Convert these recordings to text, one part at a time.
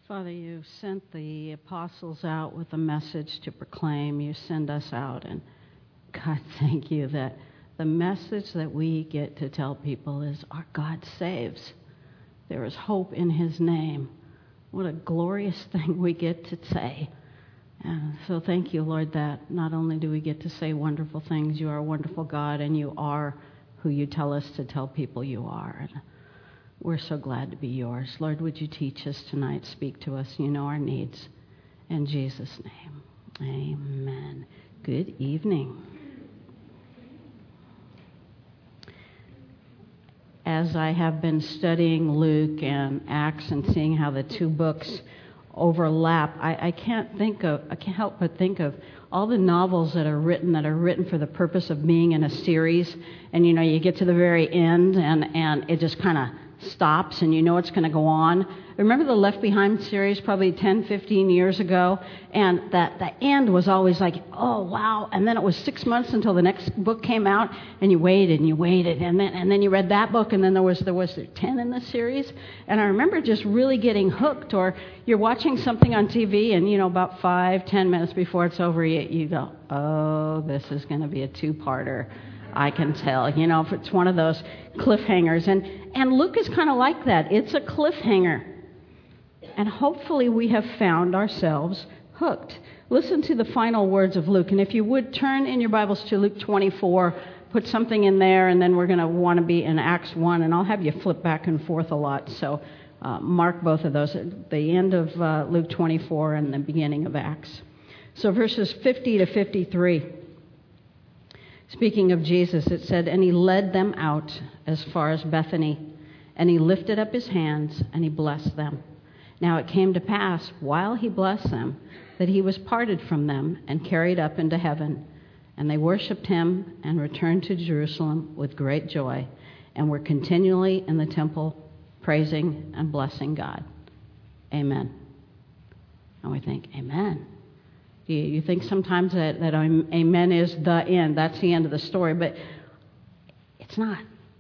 Father, you sent the apostles out with a message to proclaim. You send us out. And God, thank you that the message that we get to tell people is our God saves. There is hope in his name. What a glorious thing we get to say. And so thank you, Lord, that not only do we get to say wonderful things, you are a wonderful God, and you are who you tell us to tell people you are. And we're so glad to be yours. Lord, would you teach us tonight? Speak to us. You know our needs. In Jesus' name, amen. Good evening. As I have been studying Luke and Acts and seeing how the two books overlap, I can't help but think of all the novels that are written for the purpose of being in a series. And you get to the very end and it just kind of stops and you know it's going to go on. Remember the Left Behind series probably 10, 15 years ago? And that the end was always like, oh, wow. And then it was 6 months until the next book came out, and you waited and you waited. And then you read that book, and then there was 10 in the series. And I remember just really getting hooked. Or you're watching something on TV, and, about 5-10 minutes before it's over, you go, oh, this is going to be a two-parter. I can tell, if it's one of those cliffhangers. And Luke is kind of like that. It's a cliffhanger. And hopefully we have found ourselves hooked. Listen to the final words of Luke. And if you would turn in your Bibles to Luke 24, put something in there, and then we're going to want to be in Acts 1. And I'll have you flip back and forth a lot. So mark both of those at the end of Luke 24 and the beginning of Acts. So verses 50 to 53. Speaking of Jesus, it said, "And he led them out as far as Bethany, and he lifted up his hands, and he blessed them. Now it came to pass, while he blessed them, that he was parted from them and carried up into heaven. And they worshipped him and returned to Jerusalem with great joy, and were continually in the temple praising and blessing God." Amen. And we think, amen. You think sometimes that amen is the end. That's the end of the story, but it's not.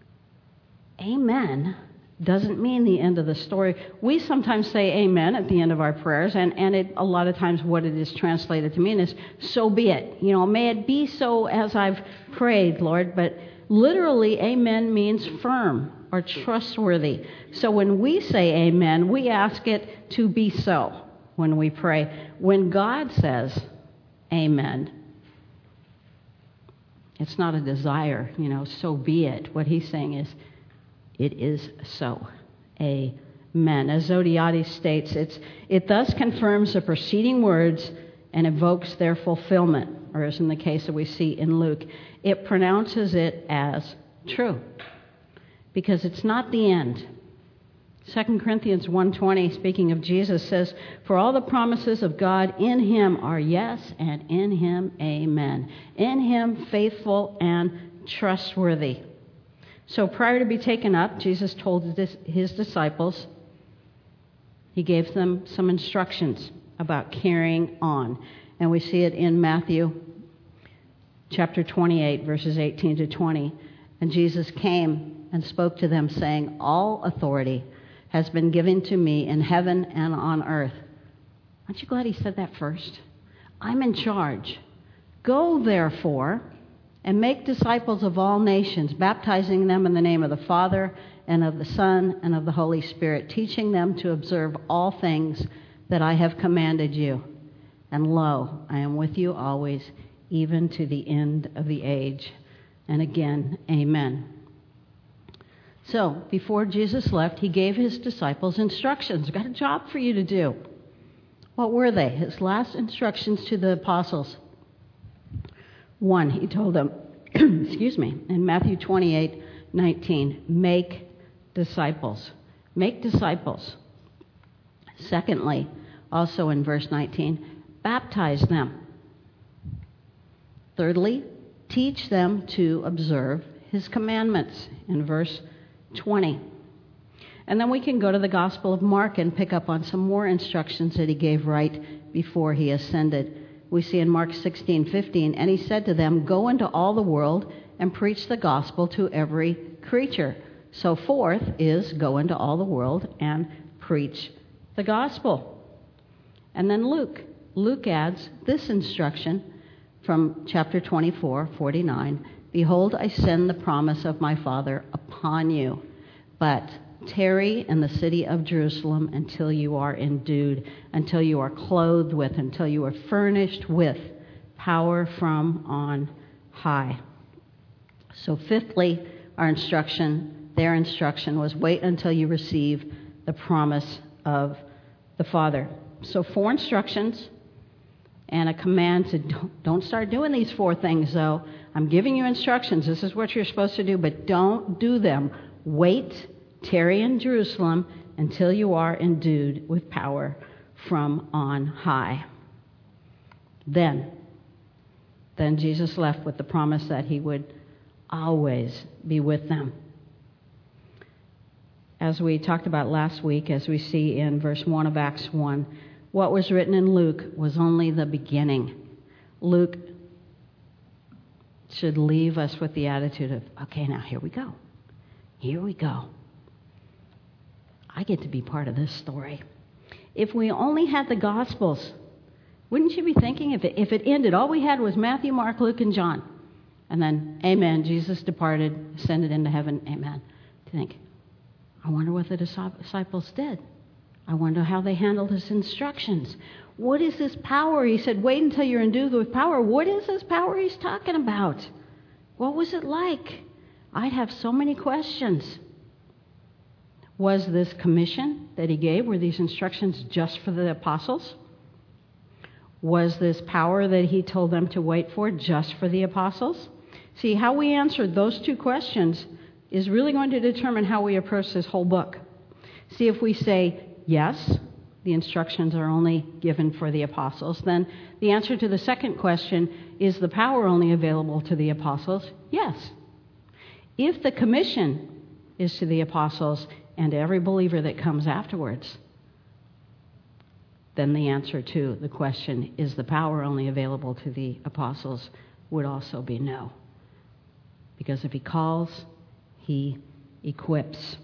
Amen doesn't mean the end of the story. We sometimes say amen at the end of our prayers, and a lot of times what it is translated to mean is, so be it. May it be so as I've prayed, Lord. But literally, amen means firm or trustworthy. So when we say amen, we ask it to be so when we pray. When God says amen, it's not a desire, so be it. What he's saying is, it is so. Amen. As Zodhiates states, it thus confirms the preceding words and evokes their fulfillment, or as in the case that we see in Luke, it pronounces it as true, because it's not the end. 2 Corinthians 1:20, speaking of Jesus, says, "For all the promises of God in him are yes, and in him amen." In him faithful and trustworthy. So prior to be taken up, Jesus told his disciples, he gave them some instructions about carrying on. And we see it in Matthew chapter 28, verses 18 to 20. "And Jesus came and spoke to them, saying, 'All authority has been given to me in heaven and on earth.'" Aren't you glad he said that first? I'm in charge. "Go, therefore, and make disciples of all nations, baptizing them in the name of the Father and of the Son and of the Holy Spirit, teaching them to observe all things that I have commanded you. And lo, I am with you always, even to the end of the age." And again, amen. So, before Jesus left, he gave his disciples instructions. Got a job for you to do. What were they? His last instructions to the apostles. 1, he told them, in Matthew 28:19, make disciples. Make disciples. Secondly, also in verse 19, baptize them. Thirdly, teach them to observe his commandments in verse 20. And then we can go to the Gospel of Mark and pick up on some more instructions that he gave right before he ascended. We see in Mark 16:15, "And he said to them, 'Go into all the world and preach the gospel to every creature.'" So fourth is go into all the world and preach the gospel. And then Luke adds this instruction from chapter 24, 49. Behold, I send the promise of my Father upon you, but tarry in the city of Jerusalem until you are endued, until you are clothed with, until you are furnished with power from on high. So fifthly, their instruction was wait until you receive the promise of the Father. So 4 instructions and a command to don't start doing these 4 things, though. I'm giving you instructions. This is what you're supposed to do, but don't do them. Wait, tarry in Jerusalem until you are endued with power from on high. Then Jesus left with the promise that he would always be with them. As we talked about last week, as we see in verse 1 of Acts 1, what was written in Luke was only the beginning. Luke should leave us with the attitude of, okay, now here we go. Here we go. I get to be part of this story. If we only had the Gospels, wouldn't you be thinking if it ended, all we had was Matthew, Mark, Luke, and John, and then, amen, Jesus departed, ascended into heaven, amen. To think, I wonder what the disciples did. I wonder how they handled his instructions. What is this power? He said, wait until you're endued with power. What is this power he's talking about? What was it like? I'd have so many questions. Was this commission that he gave, were these instructions just for the apostles? Was this power that he told them to wait for just for the apostles? See, how we answered those 2 questions is really going to determine how we approach this whole book. See, if we say, yes, the instructions are only given for the apostles, then the answer to the second question, is the power only available to the apostles? Yes. If the commission is to the apostles and to every believer that comes afterwards, then the answer to the question, is the power only available to the apostles, would also be no. Because if he calls, he equips.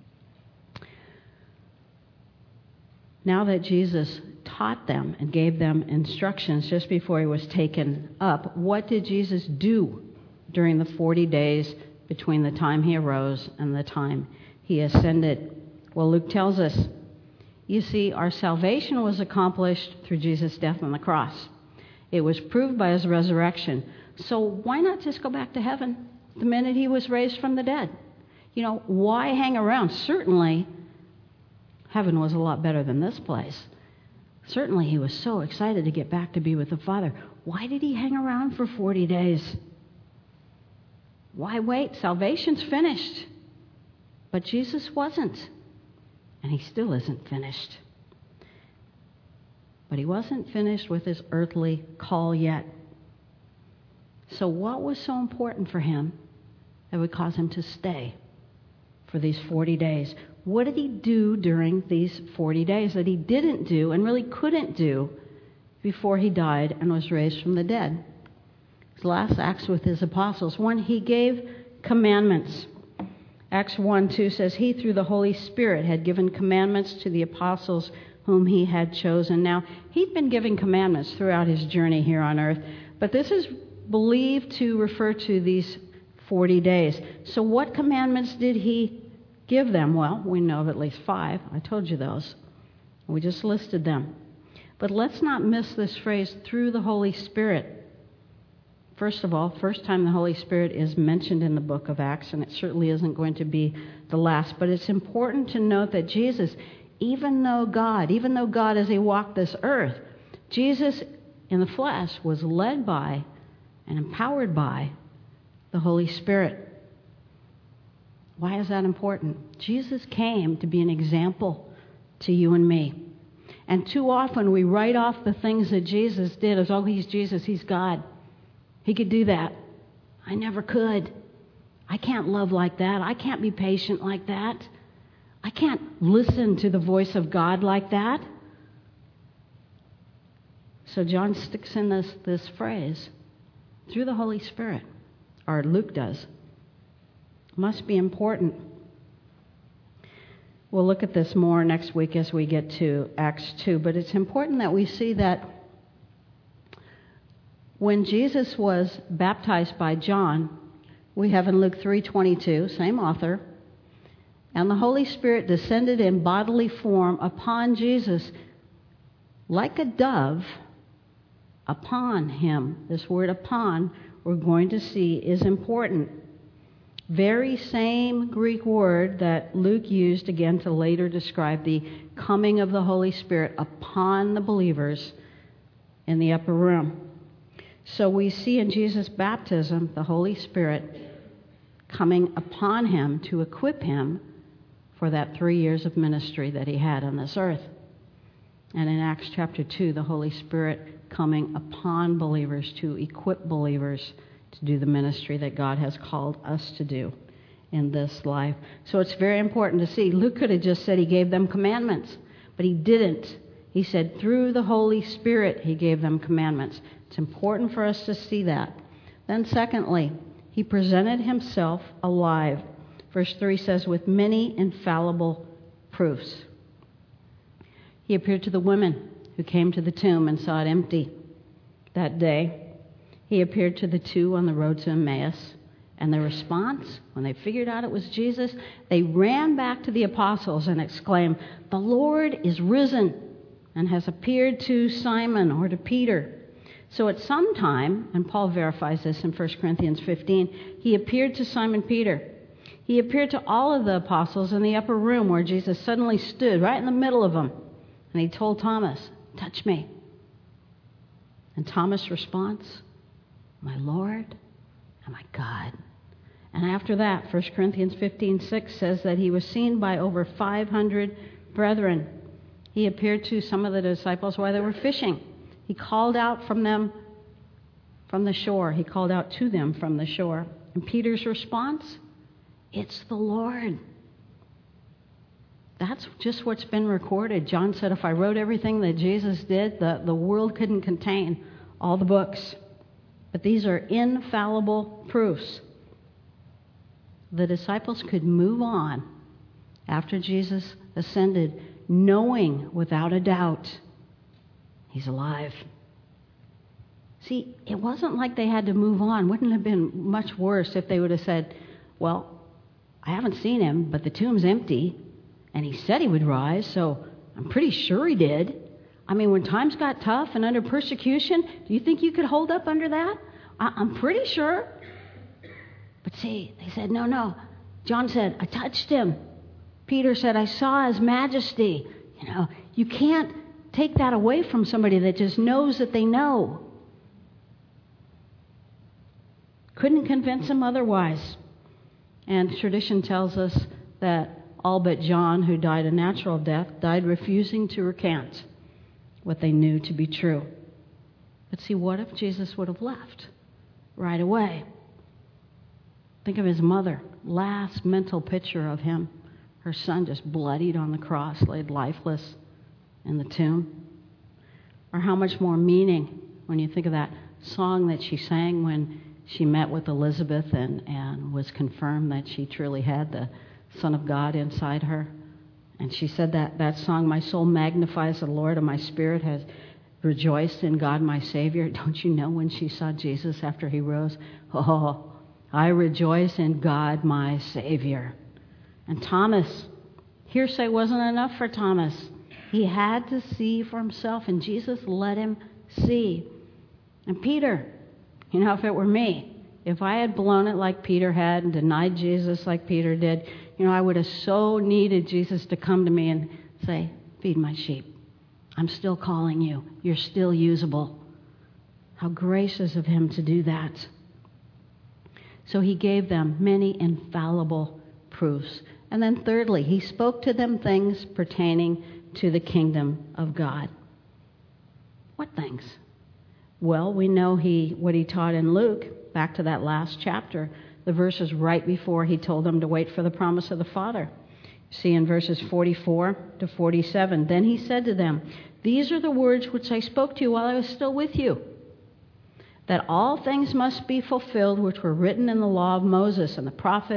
Now that Jesus taught them and gave them instructions just before he was taken up, what did Jesus do during the 40 days between the time he arose and the time he ascended? Well, Luke tells us, you see, our salvation was accomplished through Jesus' death on the cross. It was proved by his resurrection. So why not just go back to heaven the minute he was raised from the dead? You know, why hang around? Certainly, heaven was a lot better than this place. Certainly, he was so excited to get back to be with the Father. Why did he hang around for 40 days? Why wait? Salvation's finished. But Jesus wasn't. And he still isn't finished. But he wasn't finished with his earthly call yet. So what was so important for him that would cause him to stay for these 40 days? What did he do during these 40 days that he didn't do and really couldn't do before he died and was raised from the dead? His last acts with his apostles. 1, he gave commandments. Acts 1:2 says, he through the Holy Spirit had given commandments to the apostles whom he had chosen. Now, he'd been giving commandments throughout his journey here on earth, but this is believed to refer to these 40 days. So what commandments did he give them? Well, we know of at least 5. I told you those. We just listed them. But let's not miss this phrase, through the Holy Spirit. First of all, first time the Holy Spirit is mentioned in the book of Acts, and it certainly isn't going to be the last. But it's important to note that Jesus, even though God as he walked this earth, Jesus in the flesh was led by and empowered by the Holy Spirit. Why is that important? Jesus came to be an example to you and me. And too often we write off the things that Jesus did as, oh, he's Jesus, he's God. He could do that. I never could. I can't love like that. I can't be patient like that. I can't listen to the voice of God like that. So John sticks in this phrase, through the Holy Spirit, or Luke does. Must be important. We'll look at this more next week as we get to Acts 2, but it's important that we see that when Jesus was baptized by John, we have in Luke 3:22, same author, and the Holy Spirit descended in bodily form upon Jesus like a dove upon him. This word upon, we're going to see, is important. Very same Greek word that Luke used again to later describe the coming of the Holy Spirit upon the believers in the upper room. So we see in Jesus' baptism the Holy Spirit coming upon him to equip him for that 3 years of ministry that he had on this earth. And in Acts chapter 2, the Holy Spirit coming upon believers to equip believers to do the ministry that God has called us to do in this life. So it's very important to see. Luke could have just said he gave them commandments, but he didn't. He said through the Holy Spirit he gave them commandments. It's important for us to see that. Then secondly, he presented himself alive. Verse 3 says, with many infallible proofs. He appeared to the women who came to the tomb and saw it empty that day. He appeared to the two on the road to Emmaus. And their response, when they figured out it was Jesus, they ran back to the apostles and exclaimed, the Lord is risen and has appeared to Simon or to Peter. So at some time, and Paul verifies this in 1 Corinthians 15, he appeared to Simon Peter. He appeared to all of the apostles in the upper room where Jesus suddenly stood right in the middle of them. And he told Thomas, touch me. And Thomas' response, my Lord and my God. And after that, 1 Corinthians 15:6 says that he was seen by over 500 brethren. He appeared to some of the disciples while they were fishing. He called out from them from the shore. He called out to them from the shore. And Peter's response, it's the Lord. That's just what's been recorded. John said, if I wrote everything that Jesus did, the world couldn't contain all the books. But these are infallible proofs. The disciples could move on after Jesus ascended, knowing without a doubt he's alive. See, it wasn't like they had to move on. Wouldn't it have been much worse if they would have said, well, I haven't seen him, but the tomb's empty, and he said he would rise, so I'm pretty sure he did. I mean, when times got tough and under persecution, do you think you could hold up under that? I'm pretty sure. But see, they said, no. John said, I touched him. Peter said, I saw his majesty. You know, you can't take that away from somebody that just knows that they know. Couldn't convince him otherwise. And tradition tells us that all but John, who died a natural death, died refusing to recant what they knew to be true. But see, what if Jesus would have left right away? Think of his mother. Last mental picture of him. Her son just bloodied on the cross, laid lifeless in the tomb. Or how much more meaning when you think of that song that she sang when she met with Elizabeth and was confirmed that she truly had the Son of God inside her. And she said that song, my soul magnifies the Lord and my spirit has rejoiced in God my Savior. Don't you know when she saw Jesus after he rose? Oh, I rejoice in God my Savior. And Thomas, hearsay wasn't enough for Thomas. He had to see for himself, and Jesus let him see. And Peter, you know, if it were me, if I had blown it like Peter had and denied Jesus like Peter did, you know, I would have so needed Jesus to come to me and say, feed my sheep. I'm still calling you. You're still usable. How gracious of him to do that. So he gave them many infallible proofs. And then thirdly, he spoke to them things pertaining to the kingdom of God. What things? Well, we know what he taught in Luke, back to that last chapter, the verses right before he told them to wait for the promise of the Father. See in verses 44 to 47, then he said to them, these are the words which I spoke to you while I was still with you, that all things must be fulfilled which were written in the law of Moses and the prophets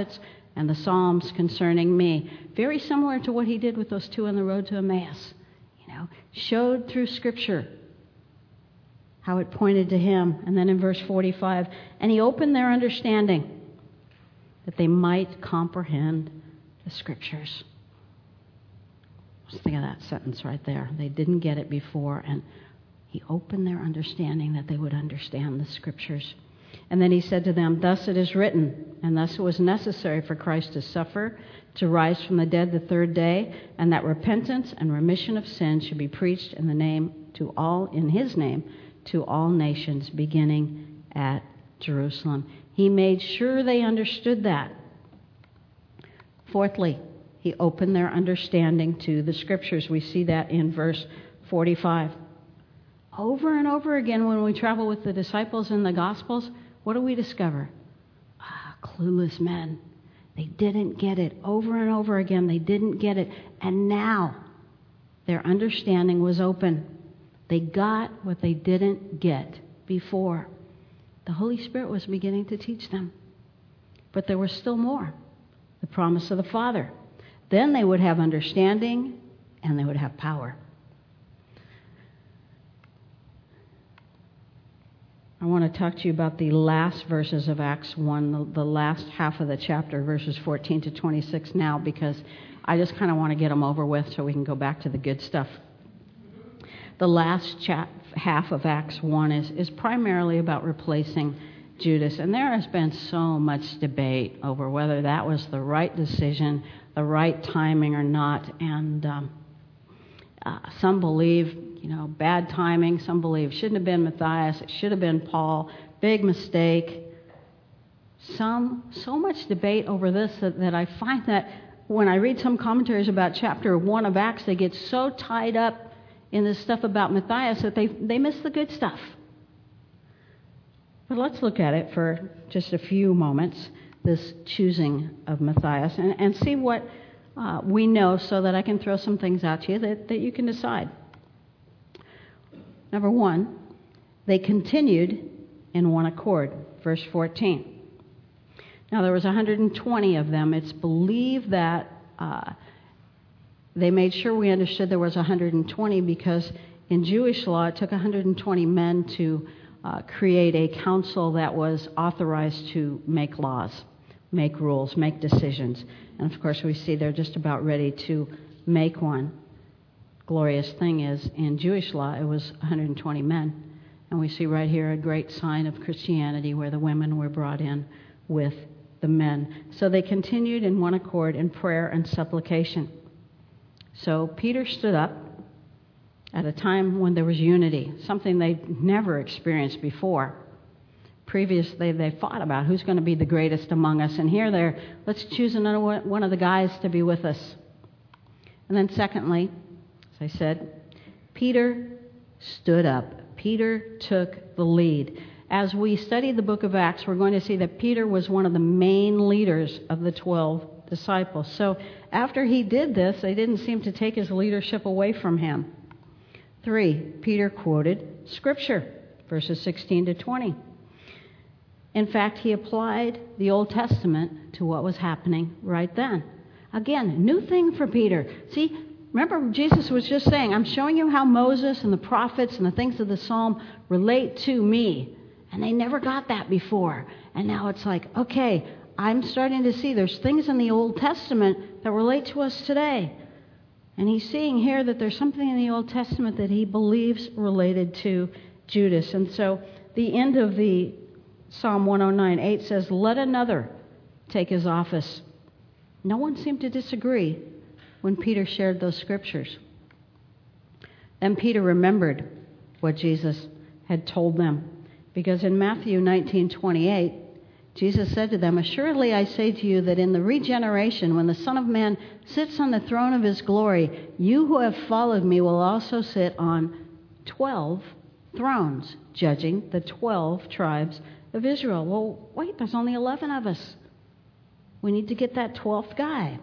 and the Psalms concerning me. Very similar to what he did with those two on the road to Emmaus. Showed through Scripture how it pointed to him. And then in verse 45, and he opened their understanding that they might comprehend the Scriptures. Just think of that sentence right there. They didn't get it before, and he opened their understanding that they would understand the Scriptures. And then he said to them, thus it is written, and thus it was necessary for Christ to suffer, to rise from the dead the third day, and that repentance and remission of sins should be preached in his name to all nations, beginning at Jerusalem. He made sure they understood that. Fourthly, he opened their understanding to the Scriptures. We see that in verse 45. Over and over again, when we travel with the disciples in the Gospels, what do we discover? Clueless men. They didn't get it. Over and over again, they didn't get it. And now, their understanding was open. They got what they didn't get before. The Holy Spirit was beginning to teach them. But there was still more. The promise of the Father. Then they would have understanding, and they would have power. I want to talk to you about the last verses of Acts 1, the last half of the chapter, verses 14 to 26 now, because I just kind of want to get them over with so we can go back to the good stuff. The last half of Acts 1 is primarily about replacing Judas, and there has been so much debate over whether that was the right decision, the right timing or not, and some believe bad timing. Some believe shouldn't have been Matthias. It should have been Paul. Big mistake. So much debate over this that I find that when I read some commentaries about chapter 1 of Acts, they get so tied up in this stuff about Matthias that they miss the good stuff. But let's look at it for just a few moments, this choosing of Matthias, and see what we know so that I can throw some things out to you that you can decide. Number 1, they continued in one accord, verse 14. Now, there was 120 of them. It's believed that they made sure we understood there was 120 because in Jewish law, it took 120 men to create a council that was authorized to make laws, make rules, make decisions. And, of course, we see they're just about ready to make one. Glorious thing is, in Jewish law, it was 120 men. And we see right here a great sign of Christianity where the women were brought in with the men. So they continued in one accord in prayer and supplication. So Peter stood up at a time when there was unity, something they'd never experienced before. Previously, they fought about who's going to be the greatest among us. And here let's choose another one of the guys to be with us. And then secondly, I said, Peter stood up. Peter took the lead. As we study the book of Acts, we're going to see that Peter was one of the main leaders of the 12 disciples. So after he did this, they didn't seem to take his leadership away from him. 3, Peter quoted Scripture, verses 16 to 20. In fact, he applied the Old Testament to what was happening right then. Again, new thing for Peter. See, remember, Jesus was just saying, I'm showing you how Moses and the prophets and the things of the Psalm relate to me. And they never got that before. And now it's like, okay, I'm starting to see there's things in the Old Testament that relate to us today. And he's seeing here that there's something in the Old Testament that he believes related to Judas. And so the end of the Psalm 109:8 says, let another take his office. No one seemed to disagree when Peter shared those scriptures. Then Peter remembered what Jesus had told them. Because in Matthew 19:28, Jesus said to them, assuredly I say to you that in the regeneration, when the Son of Man sits on the throne of his glory, you who have followed me will also sit on 12 thrones, judging the 12 tribes of Israel. Well, wait, there's only 11 of us. We need to get that 12th guy.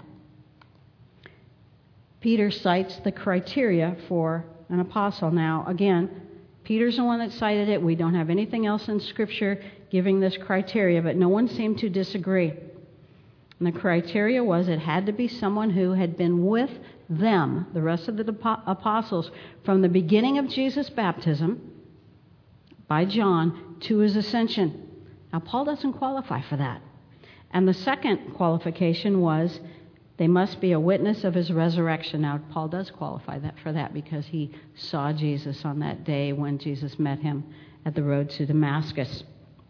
Peter cites the criteria for an apostle. Now, again, Peter's the one that cited it. We don't have anything else in Scripture giving this criteria, but no one seemed to disagree. And the criteria was it had to be someone who had been with them, the rest of the apostles, from the beginning of Jesus' baptism by John to his ascension. Now, Paul doesn't qualify for that. And the second qualification was they must be a witness of his resurrection. Now, Paul does qualify for that because he saw Jesus on that day when Jesus met him at the road to Damascus.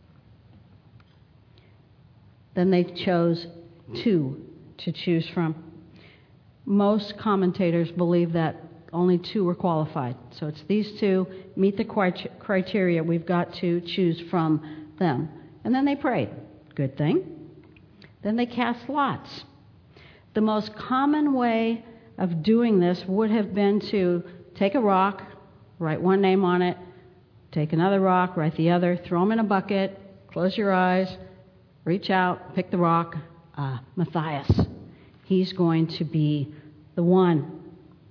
Then they chose 2 to choose from. Most commentators believe that only 2 were qualified. So it's these 2 meet the criteria. We've got to choose from them. And then they prayed. Good thing. Then they cast lots. The most common way of doing this would have been to take a rock, write one name on it, take another rock, write the other, throw them in a bucket, close your eyes, reach out, pick the rock. Matthias. He's going to be the one.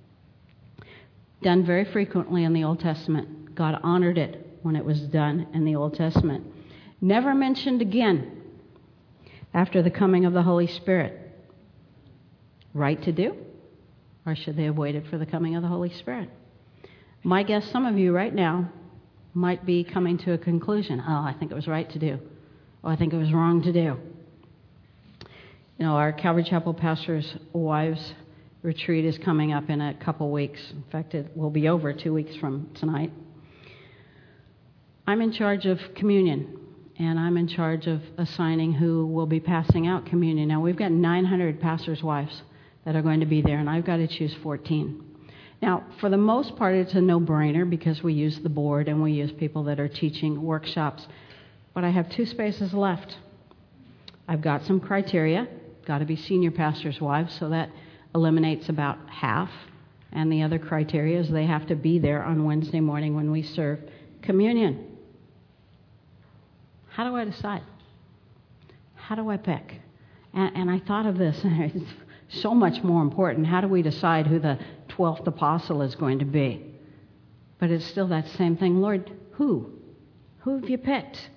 Done very frequently in the Old Testament. God honored it when it was done in the Old Testament. Never mentioned again after the coming of the Holy Spirit. Right to do? Or should they have waited for the coming of the Holy Spirit? My guess, some of you right now might be coming to a conclusion. Oh, I think it was right to do. Oh, I think it was wrong to do. You know, our Calvary Chapel Pastors' Wives Retreat is coming up in a couple weeks. In fact, it will be over 2 weeks from tonight. I'm in charge of communion, and I'm in charge of assigning who will be passing out communion. Now, we've got 900 pastors' wives that are going to be there, and I've got to choose 14. Now, for the most part, it's a no-brainer because we use the board and we use people that are teaching workshops. But I have 2 spaces left. I've got some criteria. Got to be senior pastors' wives, so that eliminates about half. And the other criteria is they have to be there on Wednesday morning when we serve communion. How do I decide? How do I pick? And I thought of this, and it's so much more important. How do we decide who the 12th apostle is going to be? But it's still that same thing. Lord, who? Who have you picked?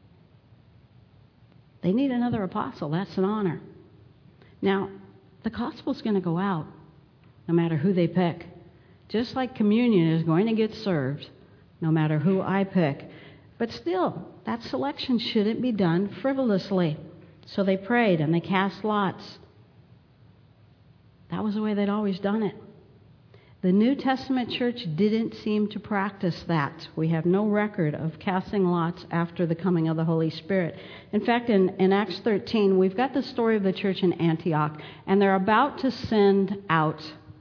They need another apostle. That's an honor. Now, the gospel's going to go out no matter who they pick. Just like communion is going to get served no matter who I pick. But still, that selection shouldn't be done frivolously. So they prayed and they cast lots. That was the way they'd always done it. The New Testament church didn't seem to practice that. We have no record of casting lots after the coming of the Holy Spirit. In fact, in Acts 13, we've got the story of the church in Antioch, and they're about to send out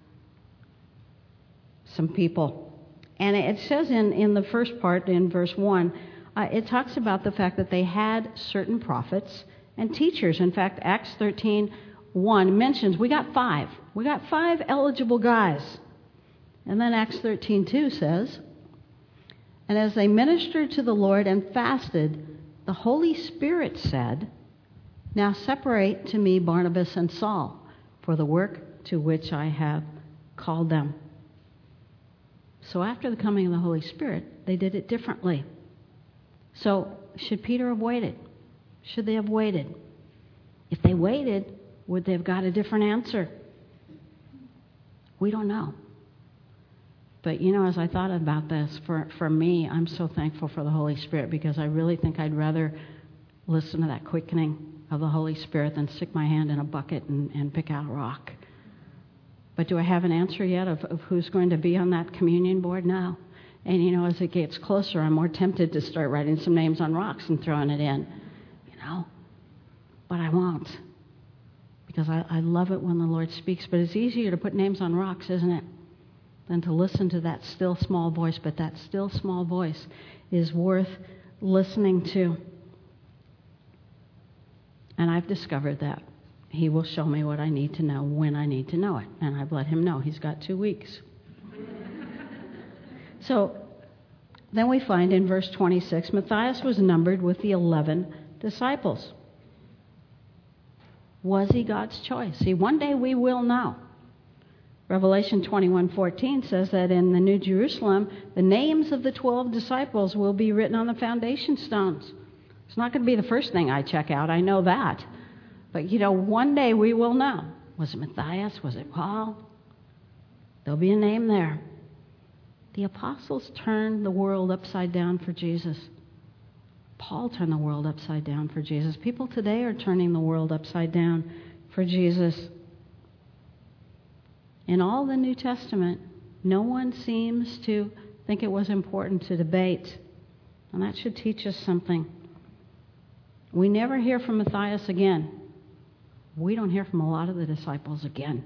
some people. And it says in the first part, in verse 1, it talks about the fact that they had certain prophets and teachers. In fact, Acts 13:1 mentions we got 5. We got 5 eligible guys. And then Acts 13:2 says, and as they ministered to the Lord and fasted, the Holy Spirit said, now separate to me Barnabas and Saul for the work to which I have called them. So after the coming of the Holy Spirit, they did it differently. So should Peter have waited? Should they have waited? If they waited, would they have got a different answer? We don't know. But, you know, as I thought about this, for me, I'm so thankful for the Holy Spirit because I really think I'd rather listen to that quickening of the Holy Spirit than stick my hand in a bucket and pick out a rock. But do I have an answer yet of who's going to be on that communion board? No. And, you know, as it gets closer, I'm more tempted to start writing some names on rocks and throwing it in, you know. But I won't because I love it when the Lord speaks. But it's easier to put names on rocks, isn't it, than to listen to that still small voice. But that still small voice is worth listening to. And I've discovered that He will show me what I need to know when I need to know it. And I've let Him know. He's got 2 weeks. So then we find in verse 26, Matthias was numbered with the 11 disciples. Was he God's choice? See, one day we will know. Revelation 21:14 says that in the New Jerusalem, the names of the 12 disciples will be written on the foundation stones. It's not going to be the first thing I check out. I know that. But, one day we will know. Was it Matthias? Was it Paul? There'll be a name there. The apostles turned the world upside down for Jesus. Paul turned the world upside down for Jesus. People today are turning the world upside down for Jesus. In all the New Testament, no one seems to think it was important to debate. And that should teach us something. We never hear from Matthias again. We don't hear from a lot of the disciples again.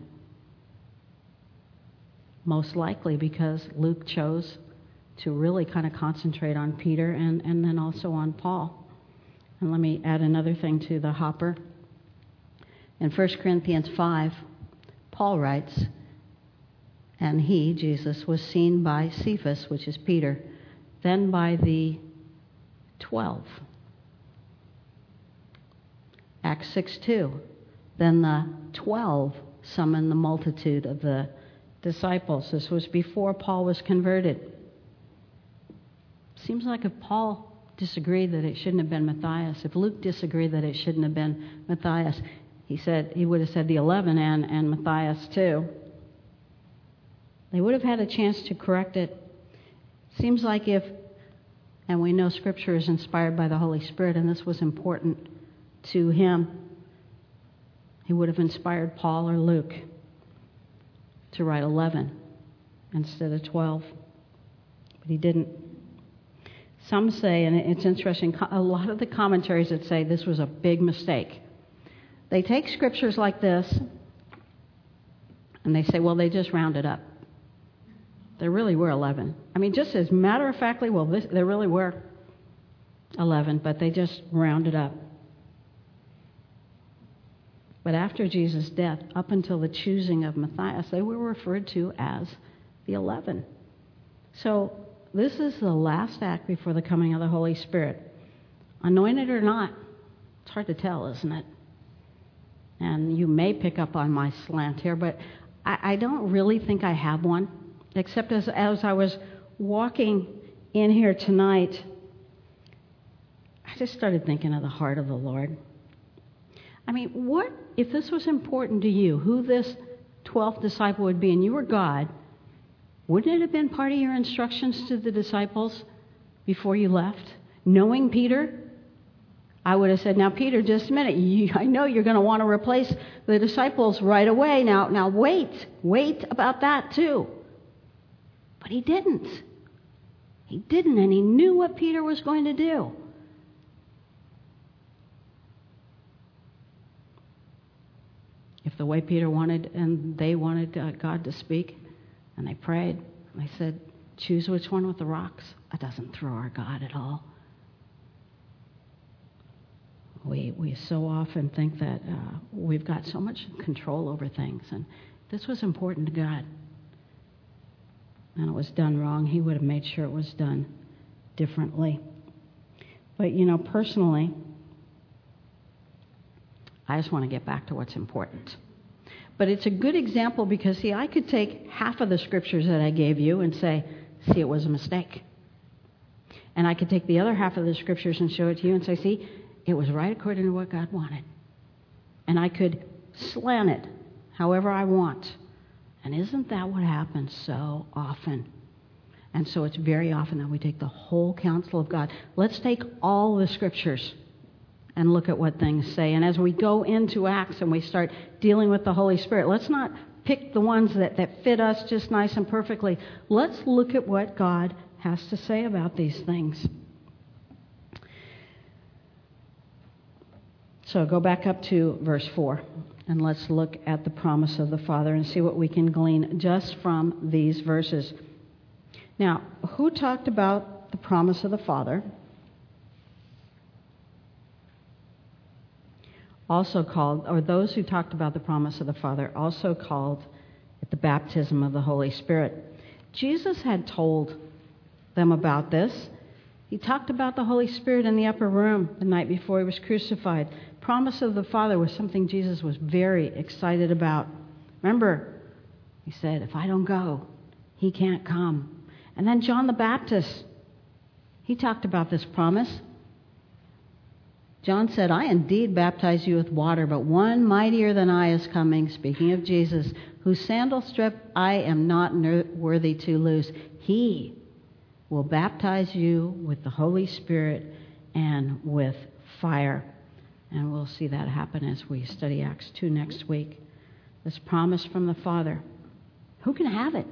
Most likely because Luke chose to really kind of concentrate on Peter and then also on Paul. And let me add another thing to the hopper. In 1 Corinthians 5, Paul writes, and he, Jesus, was seen by Cephas, which is Peter, then by the 12. Acts 6:2. Then the 12 summoned the multitude of the disciples. This was before Paul was converted. Seems like if Paul disagreed that it shouldn't have been Matthias, if Luke disagreed that it shouldn't have been Matthias, he would have said the 11 and Matthias too. They would have had a chance to correct it. Seems like and we know Scripture is inspired by the Holy Spirit, and this was important to him, he would have inspired Paul or Luke to write 11 instead of 12. But he didn't. Some say, and it's interesting, a lot of the commentaries that say this was a big mistake. They take scriptures like this, and they say, well, they just rounded up. There really were 11. I mean, just as matter-of-factly, there really were 11, but they just rounded up. But after Jesus' death, up until the choosing of Matthias, they were referred to as the 11. So this is the last act before the coming of the Holy Spirit. Anointed or not, it's hard to tell, isn't it? And you may pick up on my slant here, but I don't really think I have one, except as I was walking in here tonight, I just started thinking of the heart of the Lord. I mean, what if this was important to you, who this 12th disciple would be, and you were God, wouldn't it have been part of your instructions to the disciples before you left? Knowing Peter, I would have said, now, Peter, just a minute. I know you're going to want to replace the disciples right away. Now, wait about that too. But he didn't. He didn't, and he knew what Peter was going to do. If the way Peter wanted, and they wanted God to speak, and they prayed, and they said, choose which one with the rocks. That doesn't throw our God at all. We so often think that we've got so much control over things, and this was important to God. And it was done wrong. He would have made sure it was done differently. But, personally, I just want to get back to what's important. But it's a good example because, see, I could take half of the scriptures that I gave you and say, see, it was a mistake. And I could take the other half of the scriptures and show it to you and say, see, it was right according to what God wanted. And I could slant it however I want. And isn't that what happens so often? And so it's very often that we take the whole counsel of God. Let's take all the scriptures and look at what things say. And as we go into Acts and we start dealing with the Holy Spirit, let's not pick the ones that fit us just nice and perfectly. Let's look at what God has to say about these things. So go back up to verse 4, and let's look at the promise of the Father and see what we can glean just from these verses. Now, who talked about the promise of the Father? Also called, or those who talked about the promise of the Father, also called it the baptism of the Holy Spirit. Jesus had told them about this. He talked about the Holy Spirit in the upper room the night before he was crucified. Promise of the Father was something Jesus was very excited about. Remember, he said, if I don't go, he can't come. And then John the Baptist, he talked about this promise. John said, I indeed baptize you with water, but one mightier than I is coming, speaking of Jesus, whose sandal strap I am not worthy to loose. He will baptize you with the Holy Spirit and with fire. And we'll see that happen as we study Acts 2 next week. This promise from the Father. Who can have it?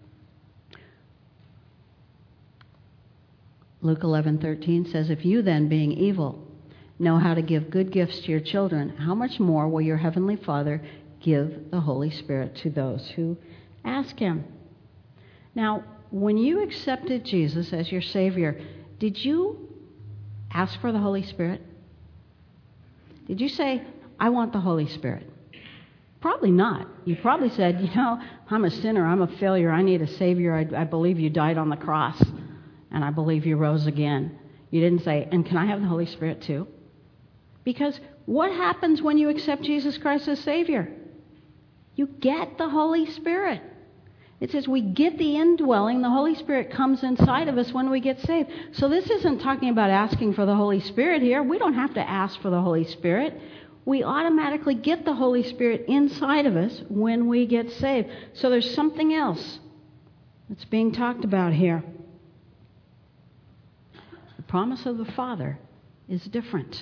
Luke 11:13 says, if you then, being evil, know how to give good gifts to your children, how much more will your heavenly Father give the Holy Spirit to those who ask him? Now, when you accepted Jesus as your Savior, did you ask for the Holy Spirit? Did you say, I want the Holy Spirit? Probably not. You probably said, I'm a sinner, I'm a failure, I need a Savior, I believe you died on the cross, and I believe you rose again. You didn't say, and can I have the Holy Spirit too? Because what happens when you accept Jesus Christ as Savior? You get the Holy Spirit. It says we get the indwelling. The Holy Spirit comes inside of us when we get saved. So this isn't talking about asking for the Holy Spirit here. We don't have to ask for the Holy Spirit. We automatically get the Holy Spirit inside of us when we get saved. So there's something else that's being talked about here. The promise of the Father is different.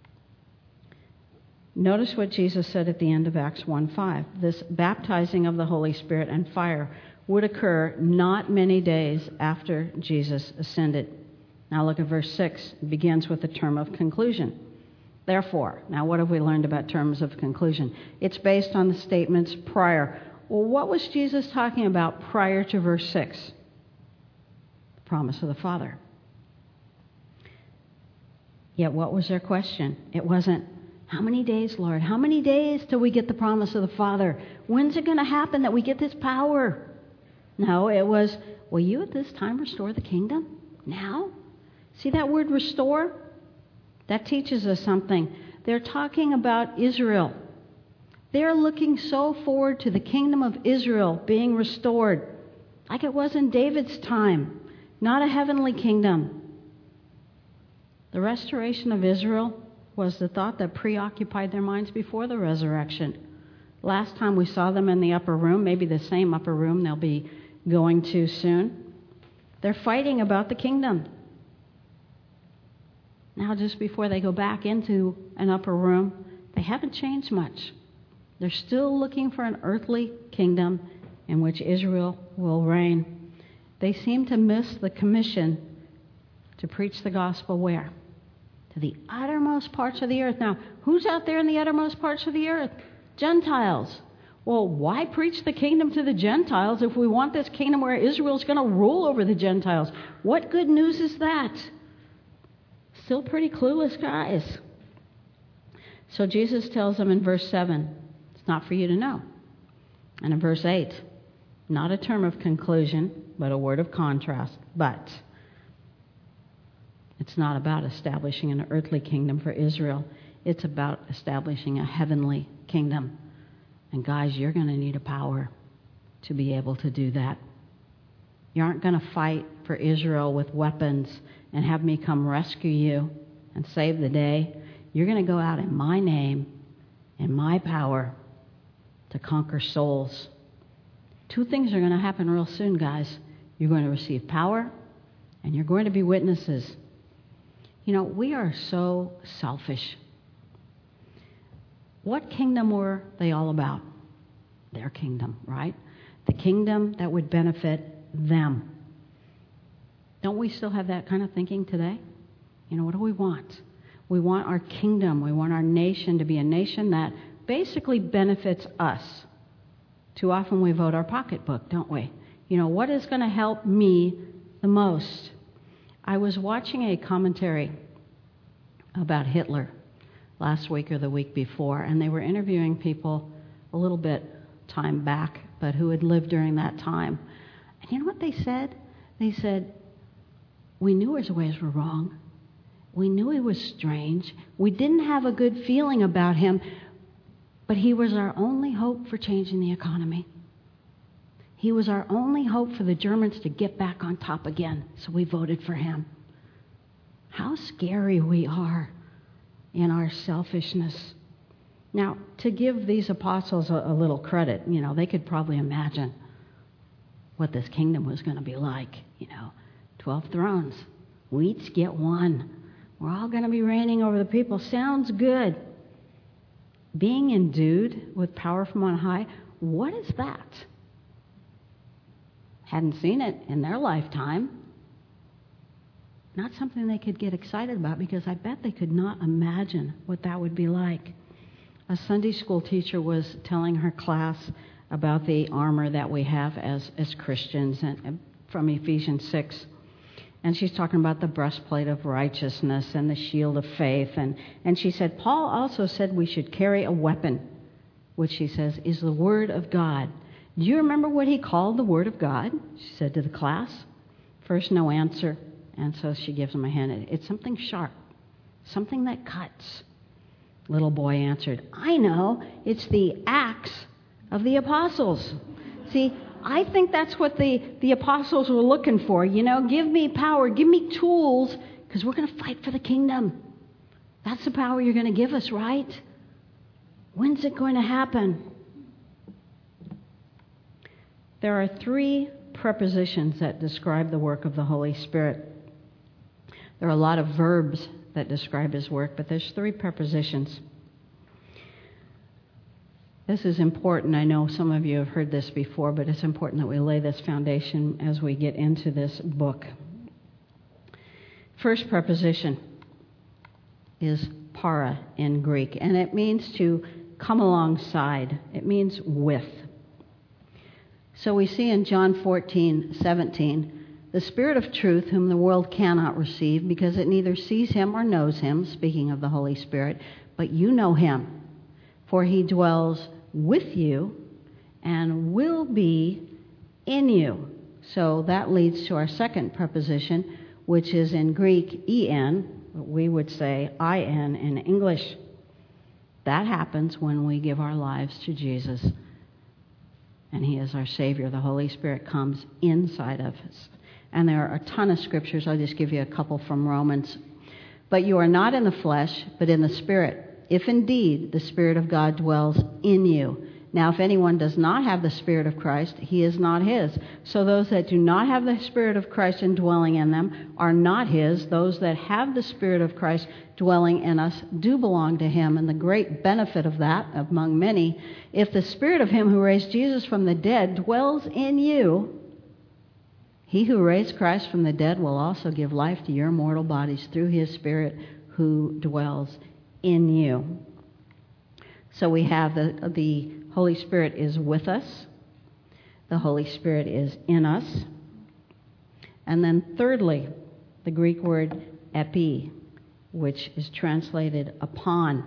Notice what Jesus said at the end of Acts 1:5. This baptizing of the Holy Spirit and fire would occur not many days after Jesus ascended. Now look at verse 6. It begins with the term of conclusion. Therefore, now what have we learned about terms of conclusion? It's based on the statements prior. Well, what was Jesus talking about prior to verse 6? The promise of the Father. Yet what was their question? It wasn't, how many days, Lord? How many days till we get the promise of the Father? When's it going to happen that we get this power? No, it was, will you at this time restore the kingdom? Now? See that word restore? That teaches us something. They're talking about Israel. They're looking so forward to the kingdom of Israel being restored, like it was in David's time, not a heavenly kingdom. The restoration of Israel was the thought that preoccupied their minds before the resurrection. Last time we saw them in the upper room, maybe the same upper room they'll be going to soon, they're fighting about the kingdom. Now, just before they go back into an upper room, they haven't changed much. They're still looking for an earthly kingdom in which Israel will reign. They seem to miss the commission to preach the gospel where? To the uttermost parts of the earth. Now, who's out there in the uttermost parts of the earth? Gentiles. Well, why preach the kingdom to the Gentiles if we want this kingdom where Israel's going to rule over the Gentiles? What good news is that? Still pretty clueless guys. So Jesus tells them in verse 7, it's not for you to know. And in verse 8, not a term of conclusion, but a word of contrast. But it's not about establishing an earthly kingdom for Israel. It's about establishing a heavenly kingdom. And guys, you're going to need a power to be able to do that. You aren't going to fight for Israel with weapons and have me come rescue you and save the day. You're going to go out in my name, in my power, to conquer souls. Two things are going to happen real soon, guys. You're going to receive power, and you're going to be witnesses. You know, we are so selfish. What kingdom were they all about? Their kingdom, right? The kingdom that would benefit them. Don't we still have that kind of thinking today? You know, what do we want? We want our kingdom. We want our nation to be a nation that basically benefits us. Too often we vote our pocketbook, don't we? You know, what is going to help me the most? I was watching a commentary about Hitler last week or the week before, and they were interviewing people a little bit time back, but who had lived during that time. And you know what they said? They said, we knew his ways were wrong. We knew he was strange. We didn't have a good feeling about him, but he was our only hope for changing the economy. He was our only hope for the Germans to get back on top again, so we voted for him. How scary we are in our selfishness. Now, to give these apostles a little credit, they could probably imagine what this kingdom was going to be like. 12 thrones. We each get one. We're all going to be reigning over the people. Sounds good. Being endued with power from on high, what is that? Hadn't seen it in their lifetime. Not something they could get excited about, because I bet they could not imagine what that would be like. A Sunday school teacher was telling her class about the armor that we have as Christians, and from Ephesians 6. And she's talking about the breastplate of righteousness and the shield of faith. And she said, Paul also said we should carry a weapon, which she says is the Word of God. Do you remember what he called the Word of God? She said to the class. First, no answer. And so she gives him a hint. It's something sharp, something that cuts. Little boy answered, I know. It's the axe of the apostles. See, I think that's what the apostles were looking for. Give me power, give me tools, because we're going to fight for the kingdom. That's the power you're going to give us, right? When's it going to happen? There are 3 prepositions that describe the work of the Holy Spirit. There are a lot of verbs that describe his work, but there's 3 prepositions. This is important. I know some of you have heard this before, but it's important that we lay this foundation as we get into this book. First preposition is para in Greek, and it means to come alongside. It means with. So we see in John 14:17, the Spirit of truth, whom the world cannot receive, because it neither sees him or knows him, speaking of the Holy Spirit, but you know him, for he dwells with you and will be in you. So that leads to our second preposition, which is in Greek, en, but we would say in English. That happens when we give our lives to Jesus, and he is our Savior. The Holy Spirit comes inside of us. And there are a ton of scriptures. I'll just give you a couple from Romans. But you are not in the flesh, but in the Spirit, if indeed the Spirit of God dwells in you. Now, if anyone does not have the Spirit of Christ, he is not his. So those that do not have the Spirit of Christ indwelling in them are not his. Those that have the Spirit of Christ dwelling in us do belong to him. And the great benefit of that, among many, if the Spirit of him who raised Jesus from the dead dwells in you, he who raised Christ from the dead will also give life to your mortal bodies through his Spirit who dwells in you. So we have the Holy Spirit is with us. The Holy Spirit is in us. And then thirdly, the Greek word epi, which is translated upon.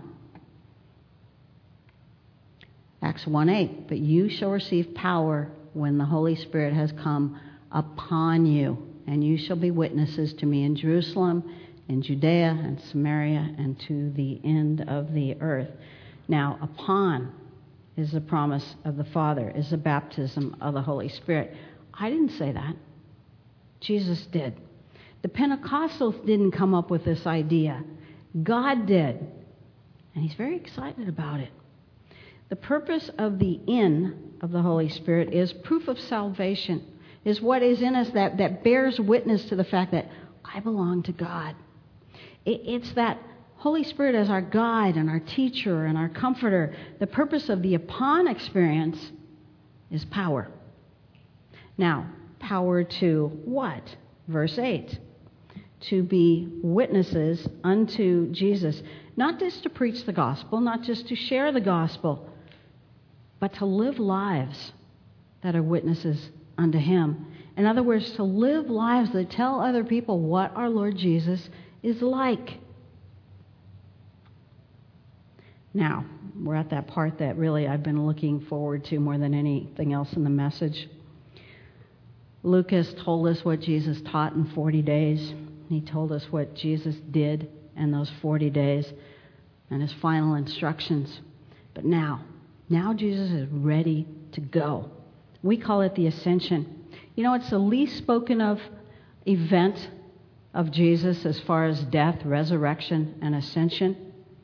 Acts 1:8, but you shall receive power when the Holy Spirit has come upon you, and you shall be witnesses to me in Jerusalem, in Judea, and Samaria, and to the end of the earth. Now, upon is the promise of the Father, is the baptism of the Holy Spirit. I didn't say that. Jesus did. The Pentecostals didn't come up with this idea. God did. And he's very excited about it. The purpose of the in of the Holy Spirit is proof of salvation, is what is in us that bears witness to the fact that I belong to God. It's that Holy Spirit as our guide and our teacher and our comforter. The purpose of the upon experience is power. Now, power to what? Verse 8. To be witnesses unto Jesus. Not just to preach the gospel, not just to share the gospel, but to live lives that are witnesses unto him. In other words, to live lives that tell other people what our Lord Jesus is like. Now, we're at that part that really I've been looking forward to more than anything else in the message. Lucas told us what Jesus taught in 40 days. He told us what Jesus did in those 40 days and his final instructions. But now Jesus is ready to go. We call it the ascension. It's the least spoken of event of Jesus as far as death, resurrection, and ascension.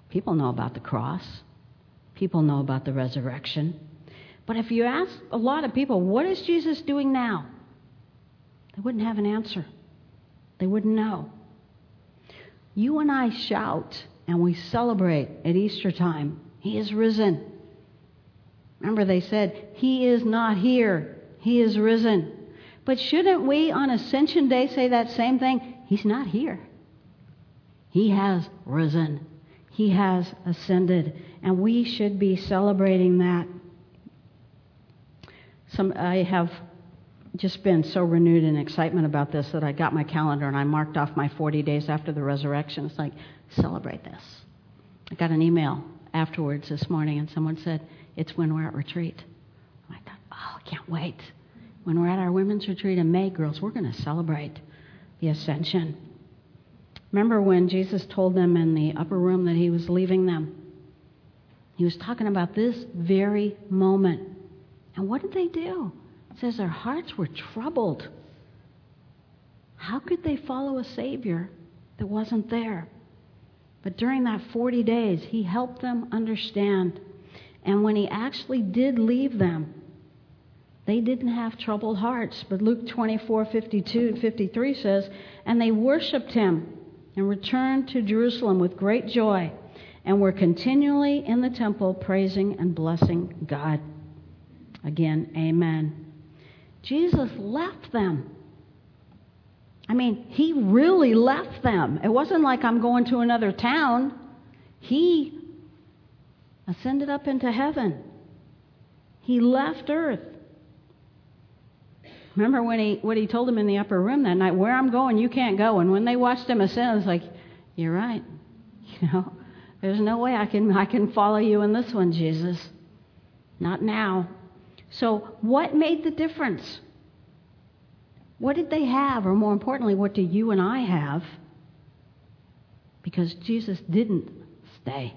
People know about the cross. People know about the resurrection. But if you ask a lot of people, what is Jesus doing now? They wouldn't have an answer. They wouldn't know. You and I shout and we celebrate at Easter time. He is risen. Remember they said, He is not here. He is risen. But shouldn't we on Ascension Day say that same thing? He's not here. He has risen. He has ascended. And we should be celebrating that. I have just been so renewed in excitement about this that I got my calendar and I marked off my 40 days after the resurrection. It's like, celebrate this. I got an email afterwards this morning and someone said, it's when we're at retreat. I thought, I can't wait. When we're at our women's retreat in May, girls, we're going to celebrate the ascension. Remember when Jesus told them in the upper room that he was leaving them? He was talking about this very moment. And what did they do? It says their hearts were troubled. How could they follow a Savior that wasn't there? But during that 40 days, he helped them understand. And when he actually did leave them, they didn't have troubled hearts. But Luke 24:52-53 says, and they worshipped him and returned to Jerusalem with great joy and were continually in the temple praising and blessing God. Again, amen. Jesus left them. I mean, he really left them. It wasn't like I'm going to another town. He ascended up into heaven. He left earth. Remember what he told them in the upper room that night, where I'm going, you can't go. And when they watched him ascend, it was like, you're right. There's no way I can follow you in this one, Jesus. Not now. So what made the difference? What did they have? Or more importantly, what do you and I have? Because Jesus didn't stay,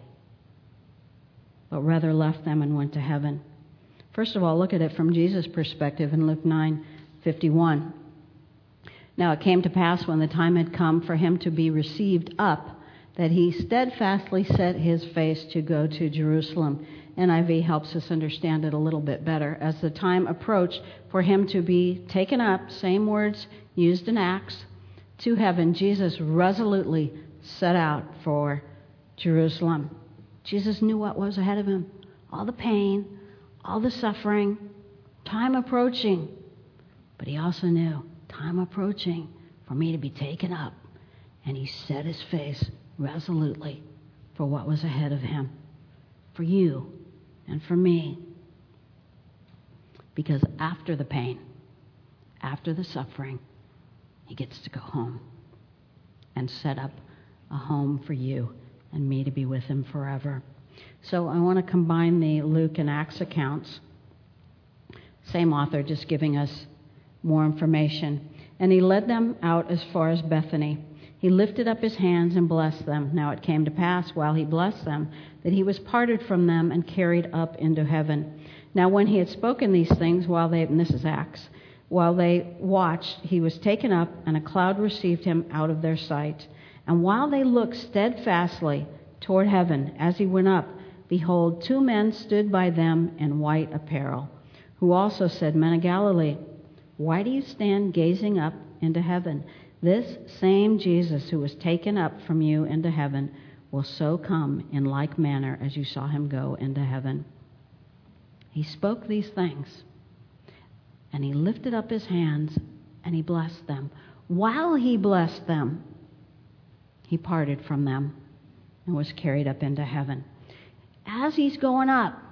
but rather left them and went to heaven. First of all, look at it from Jesus' perspective in Luke 9:51. Now it came to pass when the time had come for him to be received up, that he steadfastly set his face to go to Jerusalem. NIV helps us understand it a little bit better. As the time approached for him to be taken up, same words used in Acts, to heaven, Jesus resolutely set out for Jerusalem. Jesus knew what was ahead of him. All the pain, all the suffering, time approaching. But he also knew, time approaching for me to be taken up. And he set his face resolutely for what was ahead of him. For you and for me. Because after the pain, after the suffering, he gets to go home and set up a home for you and me to be with him forever. So I want to combine the Luke and Acts accounts. Same author, just giving us more information. And he led them out as far as Bethany. He lifted up his hands and blessed them. Now it came to pass, while he blessed them, that he was parted from them and carried up into heaven. Now when he had spoken these things, and this is Acts, while they watched, he was taken up, and a cloud received him out of their sight. And while they looked steadfastly toward heaven as he went up, behold, 2 men stood by them in white apparel, who also said, Men of Galilee, why do you stand gazing up into heaven? This same Jesus who was taken up from you into heaven will so come in like manner as you saw him go into heaven. He spoke these things, and he lifted up his hands, and he blessed them. While he blessed them, he parted from them and was carried up into heaven. As he's going up,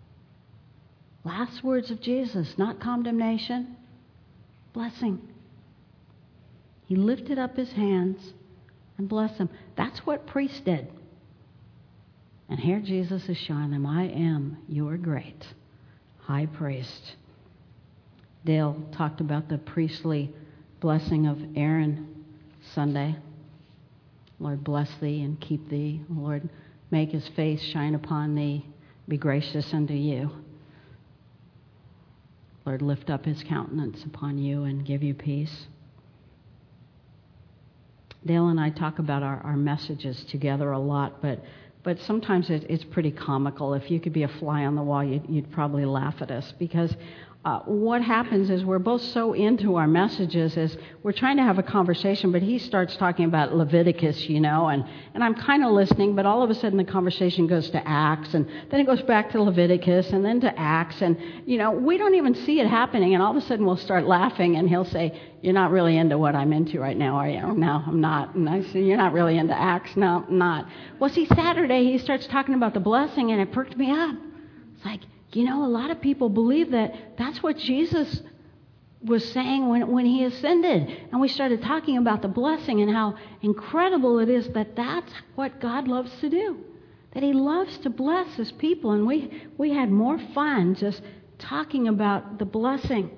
last words of Jesus, not condemnation, blessing. He lifted up his hands and blessed them. That's what priests did. And here Jesus is showing them, I am your great high priest. Dale talked about the priestly blessing of Aaron Sunday. Lord, bless thee and keep thee. Lord, make his face shine upon thee, be gracious unto you. Lord, lift up his countenance upon you and give you peace. Dale and I talk about our messages together a lot, but but sometimes it's pretty comical. If you could be a fly on the wall, you'd probably laugh at us, because what happens is we're both so into our messages as we're trying to have a conversation, but he starts talking about Leviticus, and I'm kind of listening, but all of a sudden the conversation goes to Acts, and then it goes back to Leviticus, and then to Acts, and, we don't even see it happening, and all of a sudden we'll start laughing, and he'll say, "You're not really into what I'm into right now, are you?" "No, I'm not." And I say, "You're not really into Acts." "No, I'm not." Well, see, Saturday he starts talking about the blessing, and it perked me up. It's like, a lot of people believe that that's what Jesus was saying when he ascended. And we started talking about the blessing and how incredible it is that that's what God loves to do, that he loves to bless his people. And we had more fun just talking about the blessing.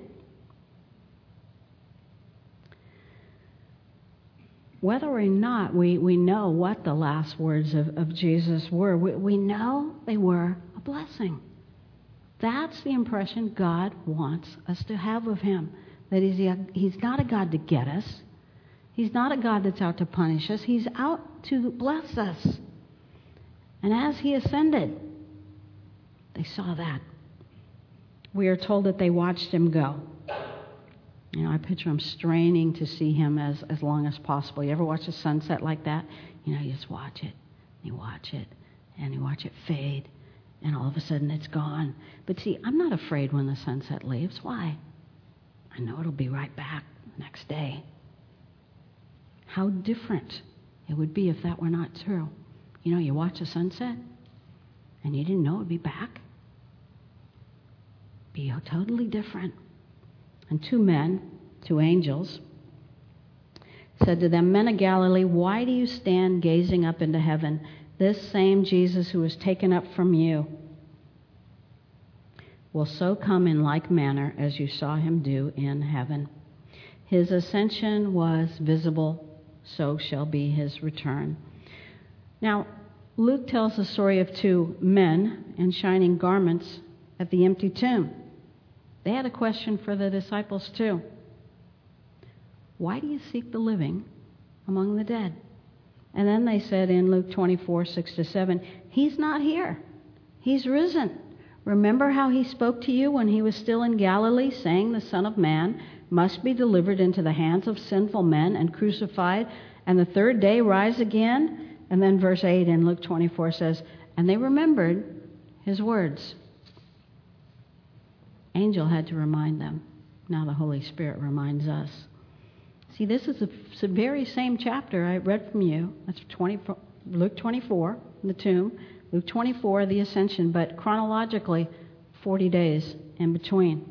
Whether or not we know what the last words of Jesus were, we know they were a blessing. That's the impression God wants us to have of him. That he's not a God to get us. He's not a God that's out to punish us. He's out to bless us. And as he ascended, they saw that. We are told that they watched him go. I picture them straining to see him as long as possible. You ever watch a sunset like that? You just watch it, and you watch it, and you watch it fade. And all of a sudden it's gone. But see, I'm not afraid when the sunset leaves. Why? I know it'll be right back next day. How different it would be if that were not true. You watch a sunset and you didn't know it would be back. Be totally different. And two angels, said to them, "Men of Galilee, why do you stand gazing up into heaven? This same Jesus who was taken up from you will so come in like manner as you saw him do in heaven. His ascension was visible, so shall be his return." Now, Luke tells the story of two men in shining garments at the empty tomb. They had a question for the disciples too. "Why do you seek the living among the dead?" And then they said in Luke 24:6-7, "He's not here. He's risen. Remember how he spoke to you when he was still in Galilee, saying the Son of Man must be delivered into the hands of sinful men and crucified, and the third day rise again?" And then verse 8 in Luke 24 says, "And they remembered his words." Angel had to remind them. Now the Holy Spirit reminds us. See, this is the very same chapter I read from you. That's Luke 24, the tomb. Luke 24, the ascension. But chronologically, 40 days in between.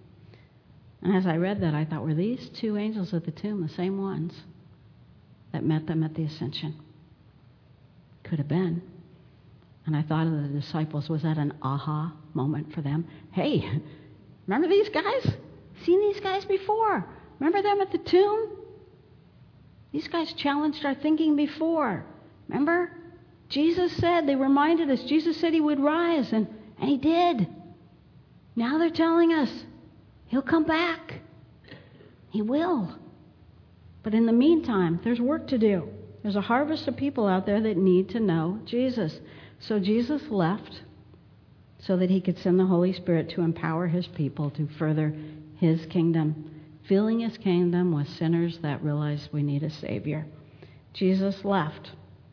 And as I read that, I thought, were these two angels at the tomb the same ones that met them at the ascension? Could have been. And I thought of the disciples. Was that an aha moment for them? Hey, remember these guys? Seen these guys before? Remember them at the tomb? These guys challenged our thinking before. Remember? Jesus said, they reminded us, Jesus said he would rise, and he did. Now they're telling us he'll come back. He will. But in the meantime, there's work to do. There's a harvest of people out there that need to know Jesus. So Jesus left so that he could send the Holy Spirit to empower his people to further his kingdom, filling his kingdom with sinners that realize we need a Savior. Jesus left,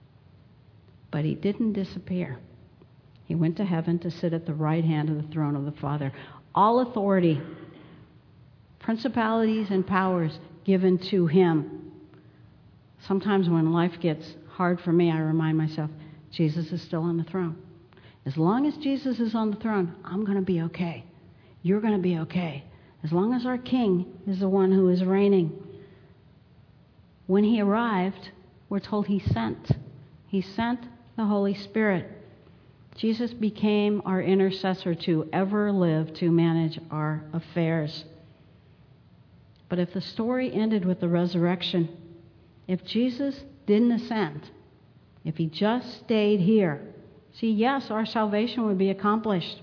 but he didn't disappear. He went to heaven to sit at the right hand of the throne of the Father. All authority, principalities and powers given to him. Sometimes when life gets hard for me, I remind myself, Jesus is still on the throne. As long as Jesus is on the throne, I'm going to be okay. You're going to be okay. As long as our King is the one who is reigning. When he arrived, we're told he sent. He sent the Holy Spirit. Jesus became our intercessor to ever live to manage our affairs. But if the story ended with the resurrection, if Jesus didn't ascend, if he just stayed here, see, yes, our salvation would be accomplished.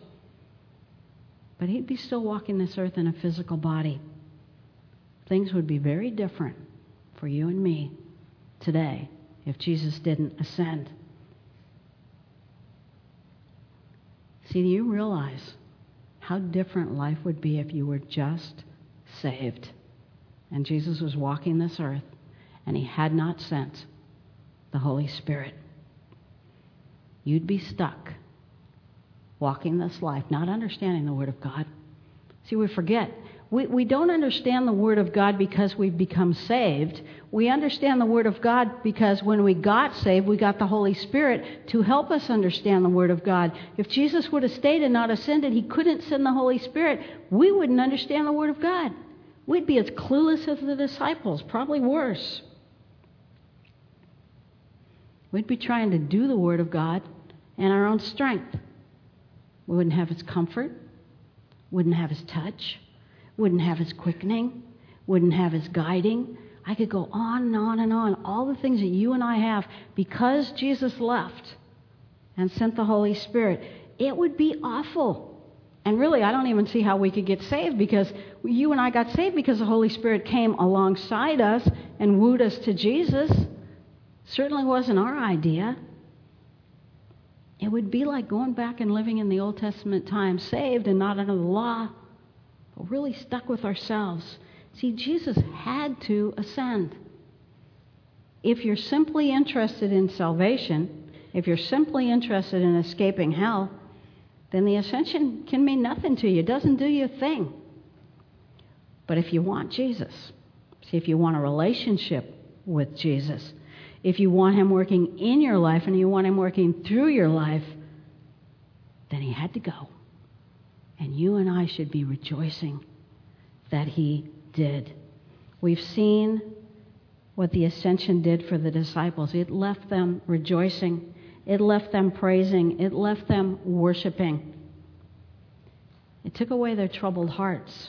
But he'd be still walking this earth in a physical body. Things would be very different for you and me today if Jesus didn't ascend. See, do you realize how different life would be if you were just saved? And Jesus was walking this earth, and he had not sent the Holy Spirit. You'd be stuck walking this life, not understanding the Word of God. See, we forget. We don't understand the Word of God because we've become saved. We understand the Word of God because when we got saved, we got the Holy Spirit to help us understand the Word of God. If Jesus would have stayed and not ascended, he couldn't send the Holy Spirit. We wouldn't understand the Word of God. We'd be as clueless as the disciples, probably worse. We'd be trying to do the Word of God in our own strength. We wouldn't have his comfort, wouldn't have his touch, wouldn't have his quickening, wouldn't have his guiding. I could go on and on and on. All the things that you and I have, because Jesus left and sent the Holy Spirit, it would be awful. And really, I don't even see how we could get saved, because you and I got saved because the Holy Spirit came alongside us and wooed us to Jesus. Certainly wasn't our idea. It would be like going back and living in the Old Testament times, saved and not under the law, but really stuck with ourselves. See, Jesus had to ascend. If you're simply interested in salvation, if you're simply interested in escaping hell, then the ascension can mean nothing to you. It doesn't do you a thing. But if you want Jesus, see, if you want a relationship with Jesus, if you want him working in your life and you want him working through your life, then he had to go. And you and I should be rejoicing that he did. We've seen what the ascension did for the disciples. It left them rejoicing. It left them praising. It left them worshiping. It took away their troubled hearts.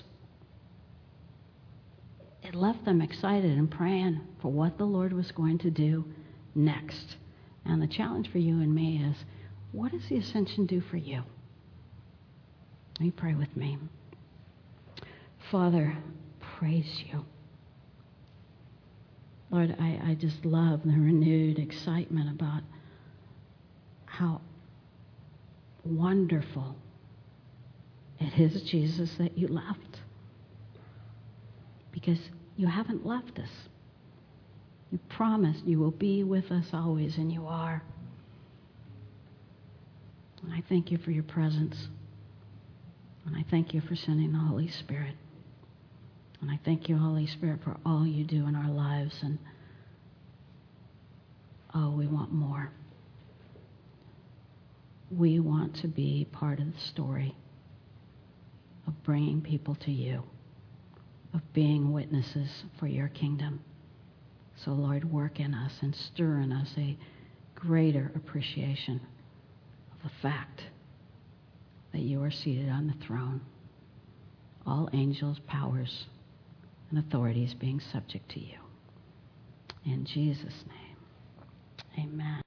It left them excited and praying for what the Lord was going to do next. And the challenge for you and me is, what does the ascension do for you? Will you pray with me? Father, praise you. Lord, I just love the renewed excitement about how wonderful it is, Jesus, that you left. Because you haven't left us. You promised you will be with us always, and you are. And I thank you for your presence. And I thank you for sending the Holy Spirit. And I thank you, Holy Spirit, for all you do in our lives. And, oh, we want more. We want to be part of the story of bringing people to you, of being witnesses for your kingdom. So, Lord, work in us and stir in us a greater appreciation of the fact that you are seated on the throne, all angels, powers, and authorities being subject to you. In Jesus' name, amen.